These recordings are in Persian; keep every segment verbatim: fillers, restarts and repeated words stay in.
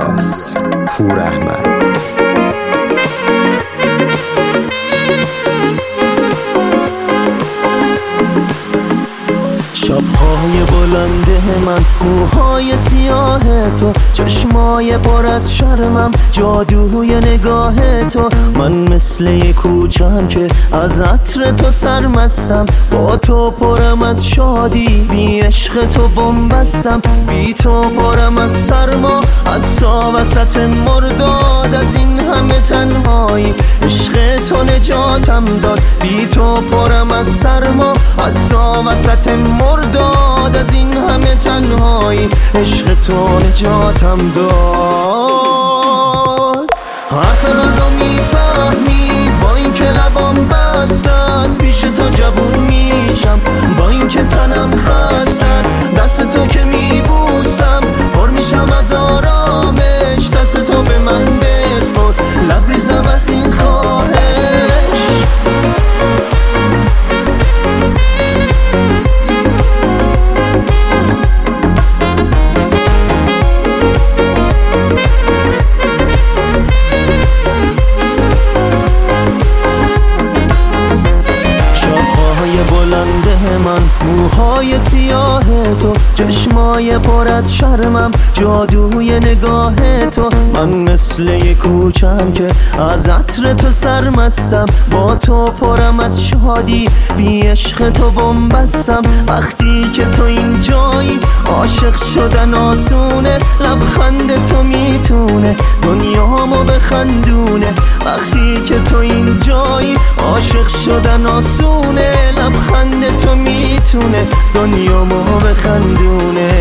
اینجاست. پور احمد. شب‌های بلنده من، موهای سیاه تو، چشمای پر از شرمم، جادوی نگاه تو. من مثل یه کوچم که از عطر تو سرمستم، با تو پرم از شادی، بی عشق تو بنبستم. بی تو پرم از سرما، حتی وسط مرداد. از این همه تنهایی عشق تو نجاتم داد. بی تو پرم از سرما، حتی وسط مرداد. از این همه تنهایی عشق تو نجاتم داد. حرف من رو میفهمی، با این که لبام بسته است، پیش تو جوون میشم، با این که تنم خسته است. دست تو که میبوسم، پر میشم از آرامش. دست تو به من بسپر، لبریزم از این خواهش. من موهای سیاه تو، چشمای پر از شرمم، جادوی نگاه تو. من مثل یه کوچم که از عطر تو سرمستم، با تو پرم از شادی، بی عشق تو بنبستم. وقتی که تو اینجایی عاشق شدن آسونه، لبخند تو میتونه دنیامو بخندونه. وقتی که تو اینجایی عاشق شدن آسونه، لبخند تو میتونه دنیامو بخندونه.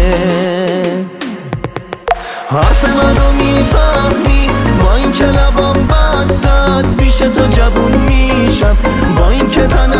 حرف من رو میفهمی، با این که لبام بسته است، پیش تو جوون میشم، با این که تنم